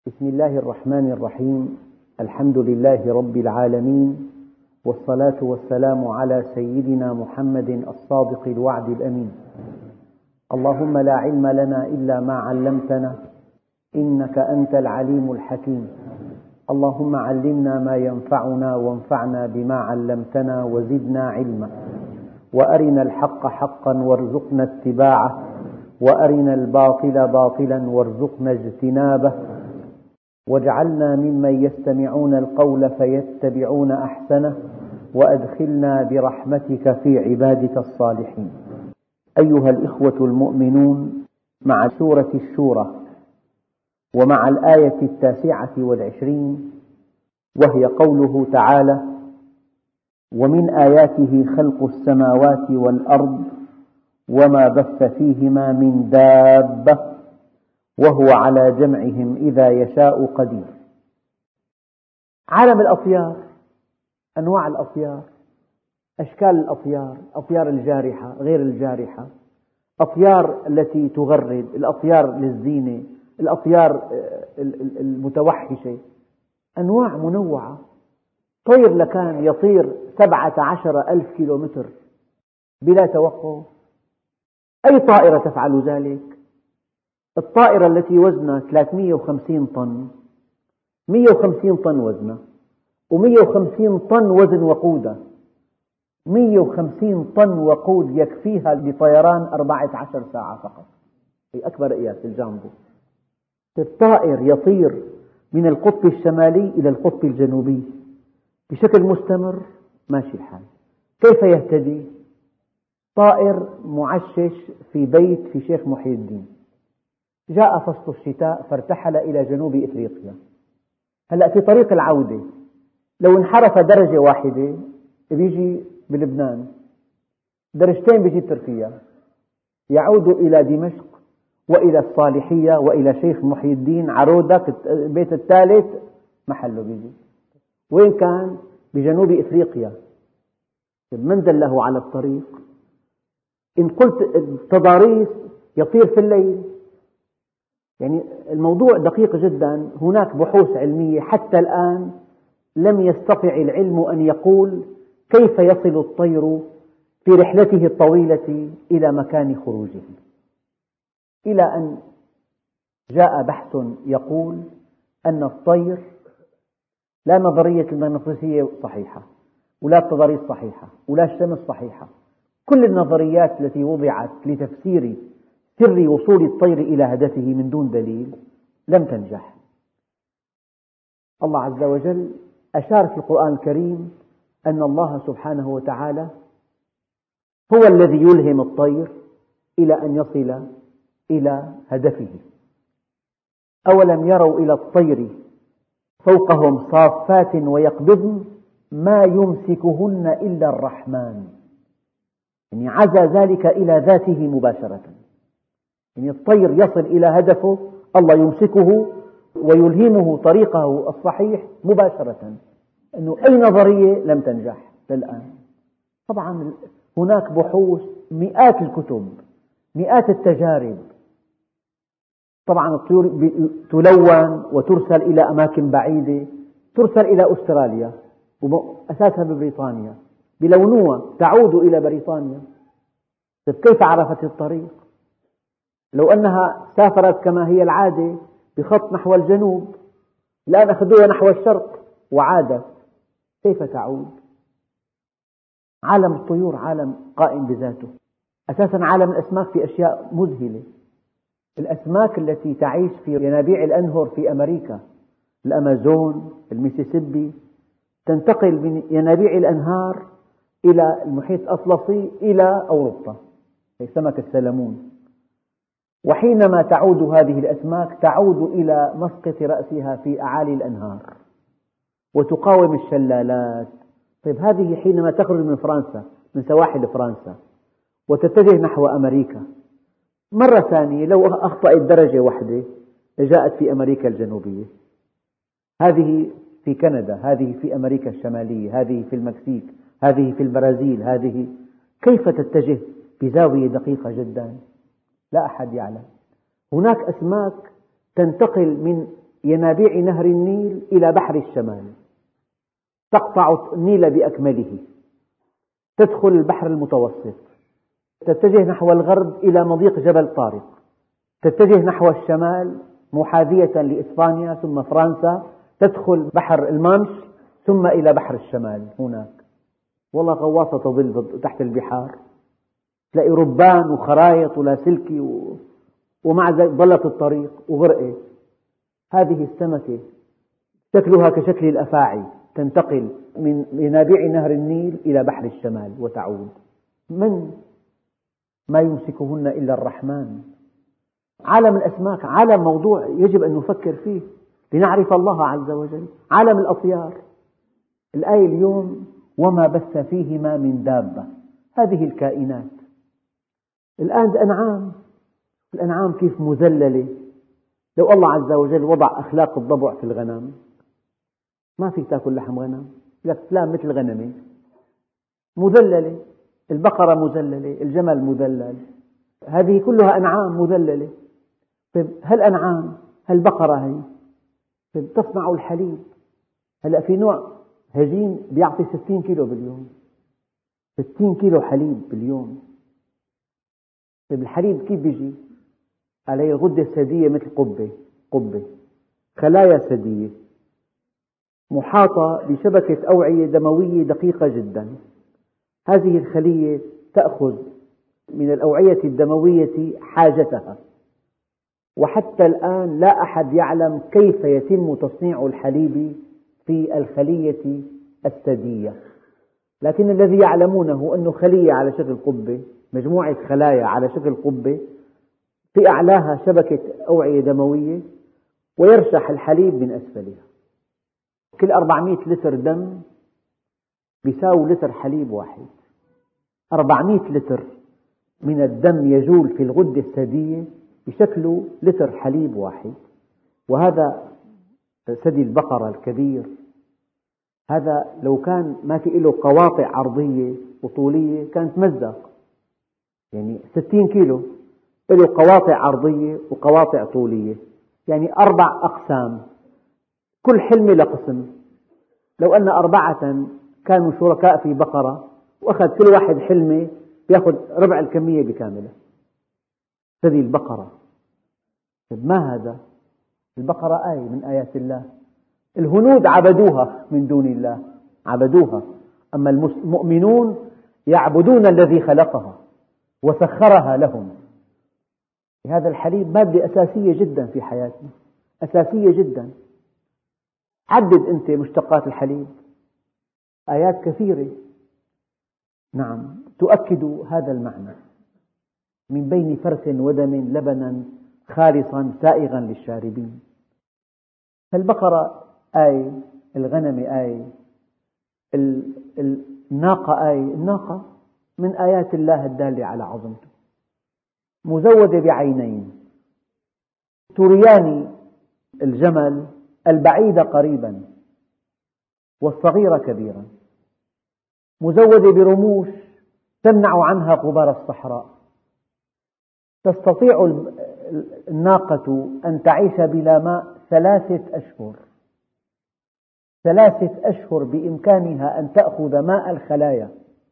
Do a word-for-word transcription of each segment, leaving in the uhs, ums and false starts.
بسم الله الرحمن الرحيم. الحمد لله رب العالمين، والصلاة والسلام على سيدنا محمد الصادق الوعد الأمين. اللهم لا علم لنا إلا ما علمتنا إنك أنت العليم الحكيم. اللهم علمنا ما ينفعنا وانفعنا بما علمتنا وزدنا علما، وأرنا الحق حقا وارزقنا اتباعه، وأرنا الباطل باطلا وارزقنا اجتنابه، واجعلنا ممن يستمعون القول فيتبعون أحسنه، وأدخلنا برحمتك في عبادك الصالحين. أيها الإخوة المؤمنون، مع سورة الشورى ومع الآية التاسعة والعشرين، وهي قوله تعالى: ومن آياته خلق السماوات والأرض وما بث فيهما من دابة وهو على جمعهم إذا يشاء قدير. عالم الأطيار، أنواع الأطيار، أشكال الأطيار، الأطيار الجارحة غير الجارحة، الأطيار التي تغرد، الأطيار للزينة، الأطيار المتوحشة، أنواع منوعة. طير لكان يطير سبعة عشر ألف كيلومتر بلا توقف. أي طائرة تفعل ذلك؟ الطائرة التي وزنها ثلاثمئة وخمسين طن، مئة وخمسين طن وزنها، ومئة وخمسين طن وزن وقودها، مئة وخمسين طن وقود يكفيها لطيران أربعة عشر ساعة فقط. هي أكبر قياس الجامبو. الطائر يطير من القطب الشمالي إلى القطب الجنوبي بشكل مستمر، ماشي الحال. كيف يهتدي؟ طائر معشش في بيت في شيخ محي الدين، جاء فصل الشتاء فارتحل إلى جنوب إفريقيا. هلأ في طريق العودة لو انحرف درجة واحدة بيجي بلبنان، درجتين بيجي بتركيا، يعود إلى دمشق وإلى الصالحية وإلى شيخ محي الدين عرودة، البيت الثالث محله بيجي. وين كان؟ بجنوب إفريقيا. من دله على الطريق؟ إن قلت التضاريس يطير في الليل. يعني الموضوع دقيق جدا. هناك بحوث علمية حتى الآن لم يستطع العلم أن يقول كيف يصل الطير في رحلته الطويلة إلى مكان خروجه، إلى أن جاء بحث يقول أن الطير لا نظرية المغناطيسية صحيحة، ولا التضاريس صحيحة، ولا الشمس صحيحة. كل النظريات التي وضعت لتفسير سر وصول الطير إلى هدفه من دون دليل لم تنجح. الله عز وجل أشار في القرآن الكريم أن الله سبحانه وتعالى هو الذي يلهم الطير إلى أن يصل إلى هدفه. أولم يروا إلى الطير فوقهم صافات ويقبضن ما يمسكهن إلا الرحمن. يعني عزى ذلك إلى ذاته مباشرة. يعني الطير يصل إلى هدفه، الله يمسكه ويلهمه طريقه الصحيح مباشرة. أنه أي نظرية لم تنجح للآن. طبعا هناك بحوث، مئات الكتب، مئات التجارب. طبعا الطيور تلون وترسل إلى أماكن بعيدة، ترسل إلى أستراليا وأساسها ببريطانيا، بلونوها تعود إلى بريطانيا. كيف عرفت الطريق؟ لو أنها سافرت كما هي العادة بخط نحو الجنوب، الآن أخذوها نحو الشرق وعادت، كيف تعود؟ عالم الطيور عالم قائم بذاته. أساسا عالم الأسماك في أشياء مذهلة. الأسماك التي تعيش في ينابيع الأنهر في أمريكا، الأمازون، الميسيسيبي، تنتقل من ينابيع الأنهار إلى المحيط الأطلسي إلى أوروبا، هي سمك السلمون. وحينما تعود هذه الأسماك تعود إلى مسقط رأسها في أعالي الأنهار وتقاوم الشلالات. طيب هذه حينما تخرج من فرنسا، من سواحل فرنسا، وتتجه نحو أمريكا، مرة ثانية لو أخطأت درجة واحدة جاءت في أمريكا الجنوبية، هذه في كندا، هذه في أمريكا الشمالية، هذه في المكسيك، هذه في البرازيل، هذه كيف تتجه بزاوية دقيقة جدا؟ لا أحد يعلم. هناك أسماك تنتقل من ينابيع نهر النيل إلى بحر الشمال، تقطع النيل بأكمله، تدخل البحر المتوسط، تتجه نحو الغرب إلى مضيق جبل طارق، تتجه نحو الشمال محاذية لإسبانيا ثم فرنسا، تدخل بحر المانش ثم إلى بحر الشمال هناك. والله غواصة تظل تحت البحار، تلاقي ربان وخرايط ولاسلكي و... ومع ذلك ضلت الطريق وغرقت. هذه السمكة شكلها كشكل الأفاعي، تنتقل من ينابيع نهر النيل إلى بحر الشمال وتعود. من ما يمسكهن إلا الرحمن. عالم الأسماك عالم موضوع يجب أن نفكر فيه لنعرف الله عز وجل. عالم الأطيار، الآية اليوم وما بث فيهما من دابة. هذه الكائنات. الآن الأنعام، الأنعام كيف مذللة. لو الله عز وجل وضع أخلاق الضبع في الغنم ما فيك تأكل لحم غنم، لك فلان مثل غنمة مذللة، البقرة مذللة، الجمل مذلل، هذه كلها أنعام مذللة. طيب هالأنعام هالبقرة هي طيب تصنع الحليب. هلأ في نوع هجين بيعطي ستين كيلو باليوم، ستين كيلو حليب باليوم. طيب الحليب كيف بيجي؟ عليه غدة ثديية مثل قبة قبة خلايا ثديية محاطة بشبكة أوعية دموية دقيقة جدا. هذه الخلية تأخذ من الأوعية الدموية حاجتها، وحتى الآن لا أحد يعلم كيف يتم تصنيع الحليب في الخلية الثديية، لكن الذي يعلمونه أنه خلية على شكل قبة، مجموعة خلايا على شكل قبة في أعلاها شبكة أوعية دموية ويرشح الحليب من أسفلها. كل أربعمئة لتر دم بيساوي لتر حليب واحد. أربعمئة لتر من الدم يجول في الغدة الثديية بشكل لتر حليب واحد. وهذا ثدي البقرة الكبير، هذا لو كان ما في له قواطع عرضية وطولية كان تمزق، يعني ستين كيلو له قواطع عرضية وقواطع طولية، يعني أربع أقسام، كل حلمة لقسم. لو أن أربعة كانوا شركاء في بقرة وأخذ كل واحد حلمة يأخذ ربع الكمية بكاملة. ثدي البقرة. ما هذا؟ البقرة آية من آيات الله. الهنود عبدوها من دون الله، عبدوها، أما المؤمنون يعبدون الذي خلقها وسخرها لهم. هذا الحليب مادة أساسية جدا في حياتنا، أساسية جدا. عدد أنت مشتقات الحليب، آيات كثيرة نعم تؤكد هذا المعنى. من بين فرث ودم لبنا خالصا سائغا للشاربين. فالبقرة آية، الغنم آية، الناقة آية. الناقة من آيات الله الدالة على عظمته، مزودة بعينين تريان الجمل البعيد قريبا والصغير كبيرا، مزودة برموش تمنع عنها غبار الصحراء. تستطيع الناقة أن تعيش بلا ماء ثلاثة أشهر، ثلاثة أشهر بإمكانها أن تأخذ ماء الخلايا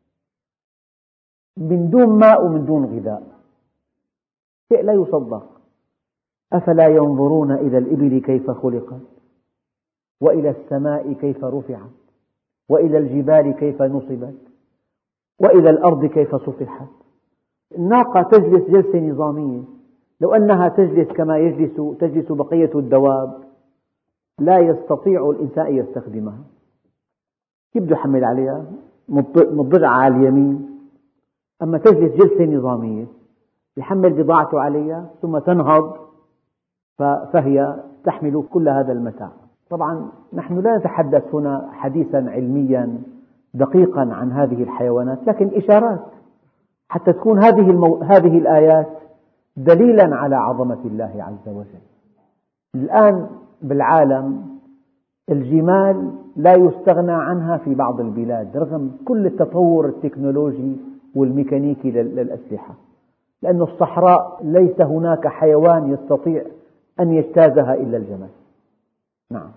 من دون ماء ومن دون غذاء. شيء لا يصدق. أفلا ينظرون إلى الإبل كيف خلقت وإلى السماء كيف رفعت وإلى الجبال كيف نصبت وإلى الأرض كيف سطحت. الناقة تجلس جلسة نظامية، لو أنها تجلس كما يجلس تجلس بقية الدواب لا يستطيع الإنسان أن يستخدمها. كيف بده يحمل عليها؟ مضجعة على اليمين، أما تجلس جلسة نظامية يحمل بضاعته عليها ثم تنهض فهي تحمل كل هذا المتاع. طبعا نحن لا نتحدث هنا حديثا علميا دقيقا عن هذه الحيوانات، لكن إشارات حتى تكون هذه, المو... هذه الآيات دليلا على عظمة الله عز وجل. الآن بالعالم الجمال لا يستغنى عنها في بعض البلاد رغم كل التطور التكنولوجي والميكانيكي للأسلحة، لأن الصحراء ليس هناك حيوان يستطيع أن يجتازها إلا الجمل. نعم.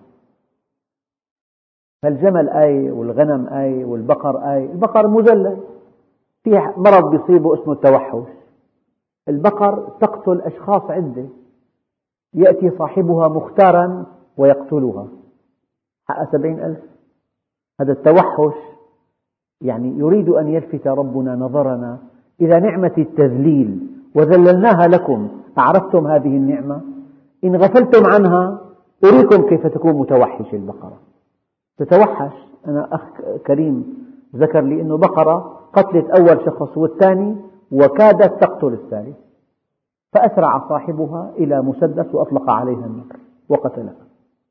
فالجمل آية والغنم آية والبقر آية. البقر مذلل، فيه مرض بيصيبه اسمه التوحش. البقر تقتل أشخاص عدة، يأتي صاحبها مختارا ويقتلها، حق سبعين ألف. هذا التوحش يعني يريد أن يلفت ربنا نظرنا إلى نعمة التذليل، وذللناها لكم أعرفتم هذه النعمة؟ إن غفلتم عنها أريكم كيف تكون متوحش البقرة. تتوحش. أنا أخ كريم ذكر لي أنه بقرة قتلت أول شخص والثاني وكادت تقتل الثالث، فأسرع صاحبها إلى مسدس وأطلق عليها النار وقتلها،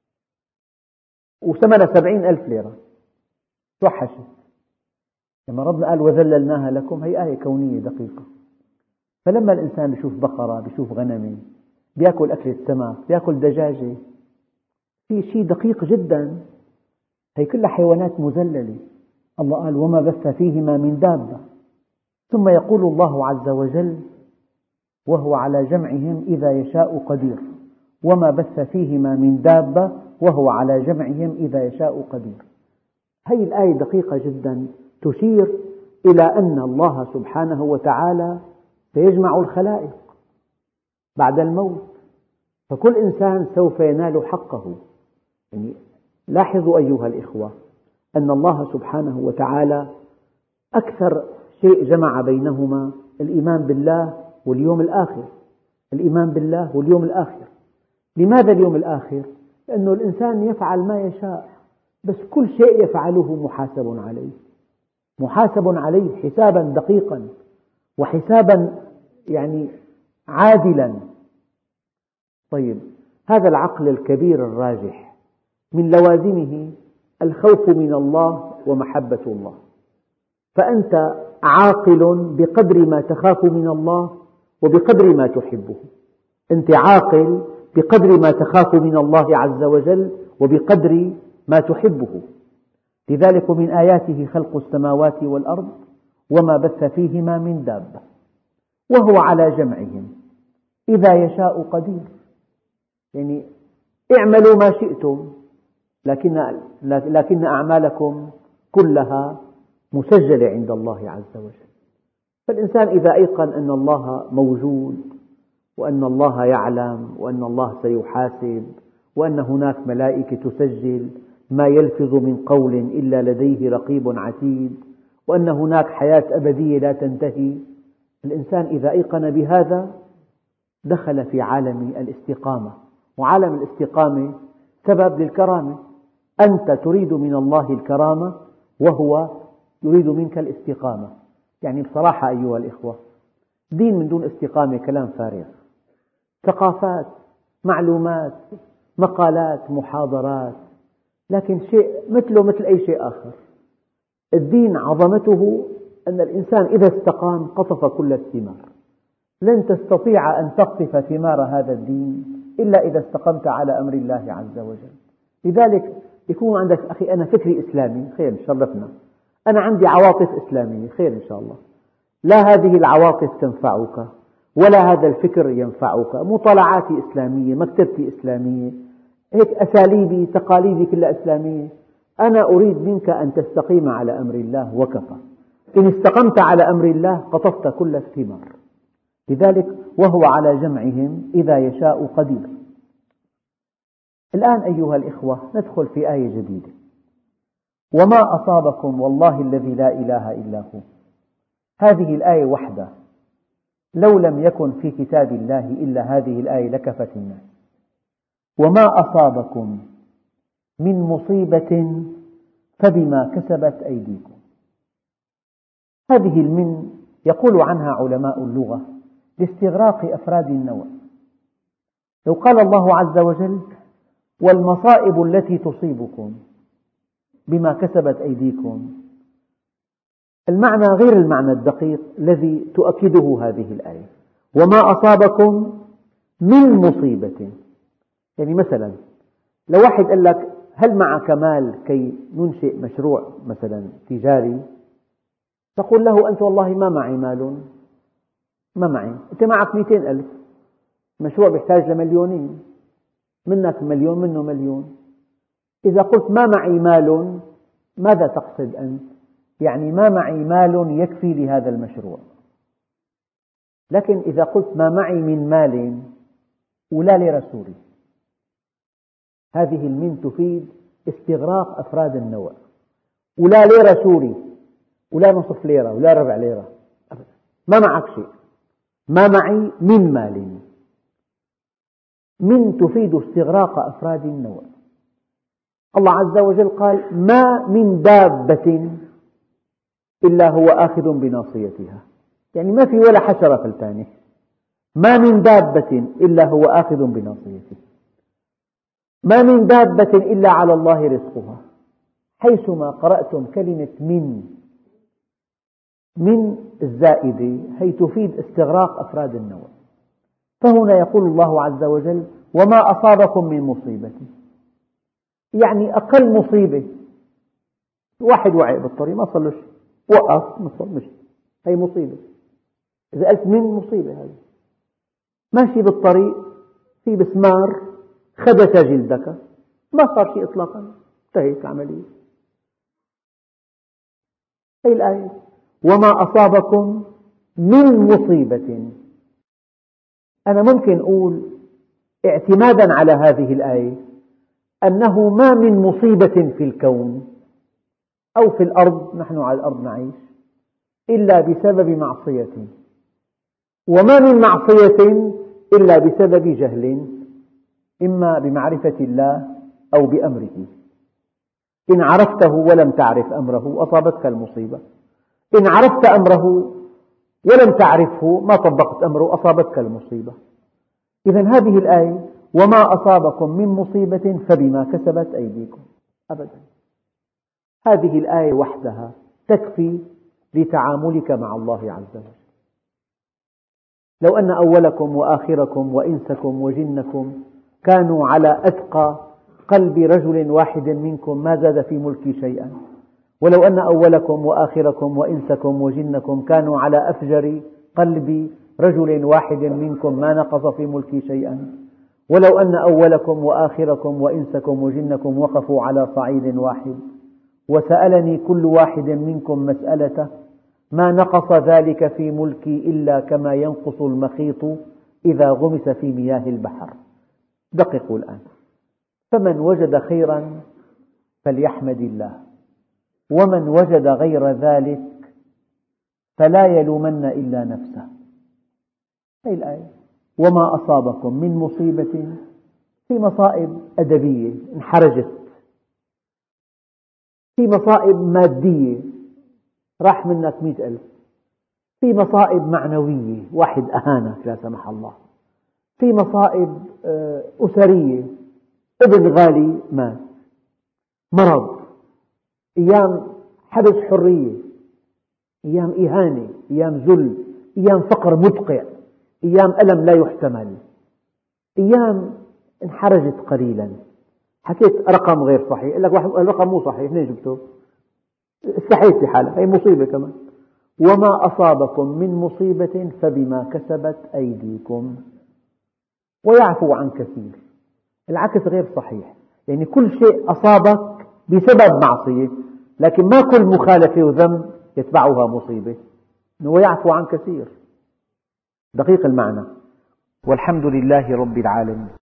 وثمنها سبعين ألف ليرة. توحشت. لما ربنا قال وذللناها لكم، هي آية كونية دقيقة. فلما الإنسان يشوف بقرة، يشوف غنمة، يأكل أكلة سمك، يأكل دجاجة، في شيء دقيق جدا، هي كلها حيوانات مذللة. الله قال وما بث فيهما من دابة. ثم يقول الله عز وجل وهو على جمعهم إذا يشاء قدير، وما بث فيهما من دابة وهو على جمعهم إذا يشاء قدير. هذه الآية دقيقة جدا، تشير إلى أن الله سبحانه وتعالى سيجمع الخلائق بعد الموت، فكل إنسان سوف ينال حقه. يعني لاحظوا أيها الإخوة أن الله سبحانه وتعالى أكثر شيء جمع بينهما الإيمان بالله واليوم الآخر. الإيمان بالله واليوم الآخر. لماذا اليوم الآخر؟ لأن الإنسان يفعل ما يشاء، بس كل شيء يفعله محاسب عليه، محاسب عليه حسابا دقيقا وحسابا يعني عادلا. طيب، هذا العقل الكبير الراجح من لوازمه الخوف من الله ومحبة الله، فأنت عاقل بقدر ما تخاف من الله وبقدر ما تحبه. أنت عاقل بقدر ما تخاف من الله عز وجل وبقدر ما تحبه. لذلك من آياته خلق السماوات والأرض وما بث فيهما من دابة وهو على جمعهم إذا يشاء قدير. يعني اعملوا ما شئتم، لكن, لكن أعمالكم كلها مسجلة عند الله عز وجل. فالإنسان إذا أيقن أن الله موجود وأن الله يعلم وأن الله سيحاسب وأن هناك ملائكة تسجل ما يلفظ من قول إلا لديه رقيب عتيد، وأن هناك حياة أبدية لا تنتهي، الإنسان إذا أيقن بهذا دخل في عالم الاستقامة. وعالم الاستقامة سبب للكرامة. أنت تريد من الله الكرامة وهو يريد منك الاستقامة. يعني بصراحة أيها الإخوة، دين من دون استقامة كلام فارغ، ثقافات، معلومات، مقالات، محاضرات، لكن شيء مثله مثل أي شيء آخر. الدين عظمته أن الإنسان إذا استقام قطف كل الثمار. لن تستطيع أن تقطف ثمار هذا الدين إلا إذا استقمت على أمر الله عز وجل. لذلك يكون عندك أخي أنا فكري إسلامي، خير شرفنا. أنا عندي عواطف إسلامية، خير إن شاء الله. لا هذه العواطف تنفعك ولا هذا الفكر ينفعك. مطالعاتي إسلامية، مكتبتي إسلامية، هيك أساليبي تقاليدي كلها إسلامية. أنا أريد منك أن تستقيم على أمر الله وكفى. إن استقمت على أمر الله قطفت كل الثمار. لذلك وهو على جمعهم إذا يشاء قدير. الآن أيها الإخوة ندخل في آية جديدة. وما أصابكم والله الذي لا إله إلا هو. هذه الآية وحدها لو لم يكن في كتاب الله إلا هذه الآية لكفت الناس. وما أصابكم من مصيبة فبما كسبت أيديكم. هذه المن يقول عنها علماء اللغة لاستغراق أفراد النوع. لو قال الله عز وجل والمصائب التي تصيبكم بما كسبت أيديكم، المعنى غير المعنى الدقيق الذي تؤكده هذه الآية. وما أصابكم من مصيبة، يعني مثلا لو واحد قال لك هل معك مال كي ننشئ مشروع مثلا تجاري؟ تقول له أنت والله ما معي مال، ما معي. أنت معك مئتين ألف، مشروع يحتاج لمليونين، منك مليون منه مليون، إذا قلت ما معي مال، ماذا تقصد أنت؟ يعني ما معي مال يكفي لهذا المشروع. لكن إذا قلت ما معي من مال ولا ليرة سوري، هذه المن تفيد استغراق أفراد النوع، ولا ليرة سوري ولا نصف ليرة ولا ربع ليرة، ما معك شيء. ما معي من مال، من تفيد استغراق أفراد النوع. الله عز وجل قال ما من دابة إلا هو آخذ بناصيتها، يعني ما في ولا حشرة فلتانة. ما من دابة إلا هو آخذ بناصيتها، ما من دابة إلا على الله رزقها. حيثما قرأتم كلمة من من الزائدة هي تفيد استغراق أفراد النوع. فهنا يقول الله عز وجل وما أصابكم من مصيبة، يعني أقل مصيبة، واحد وعي بالطريق ما صار له شيء، وقف ما صار مشي، هي مصيبة. إذا قلت من مصيبة، هذه ماشي بالطريق في بسمار خدش جلدك، ما صار شيء إطلاقا، انتهت العملية. هي الآية وما أصابكم من مصيبة. أنا ممكن أقول اعتمادا على هذه الآية أنه ما من مصيبة في الكون أو في الأرض، نحن على الأرض نعيش، إلا بسبب معصية، وما من معصية إلا بسبب جهل، إما بمعرفة الله أو بأمره. إن عرفته ولم تعرف أمره أصابتك المصيبة، إن عرفت أمره ولم تعرفه ما طبقت أمره أصابتك المصيبة. إذن هذه الآية وما أصابكم من مصيبة فبما كسبت أيديكم، أبدا. هذه الآية وحدها تكفي لتعاملك مع الله عز وجل. لو أن أولكم وآخركم وإنسكم وجنكم كانوا على أتقى قلب رجل واحد منكم ما زاد في ملكي شيئا، ولو أن أولكم وآخركم وإنسكم وجنكم كانوا على أفجر قلب رجل واحد منكم ما نقص في ملكي شيئا، ولو أن أولكم وآخركم وإنسكم وجنكم وقفوا على صعيد واحد وسألني كل واحد منكم مسألته ما نقص ذلك في ملكي إلا كما ينقص المخيط إذا غمس في مياه البحر. دققوا الآن، فمن وجد خيرا فليحمد الله، ومن وجد غير ذلك فلا يلومن إلا نفسه. هذه الآية وما أصابكم من مصيبة، في مصائب أدبية انحرجت، في مصائب مادية راح منك مئة ألف، في مصائب معنوية واحد أهانك لا سمح الله، في مصائب أسرية ابن غالي مات، مرض، أيام حبس حرية، أيام إهانة، أيام ذل، أيام فقر مدقع، أيام ألم لا يحتمل، أيام انحرجت قليلا، حكيت رقم غير صحيح، يقول لك الرقم مو صحيح، منين جبته؟ استحيت لحالك، هي مصيبة كمان. وما أصابكم من مصيبة فبما كسبت أيديكم ويعفو عن كثير. العكس غير صحيح، يعني كل شيء أصابك بسبب معصية، لكن ما كل مخالفة وذنب يتبعها مصيبة، ويعفو عن كثير. دقيق المعنى. والحمد لله رب العالمين.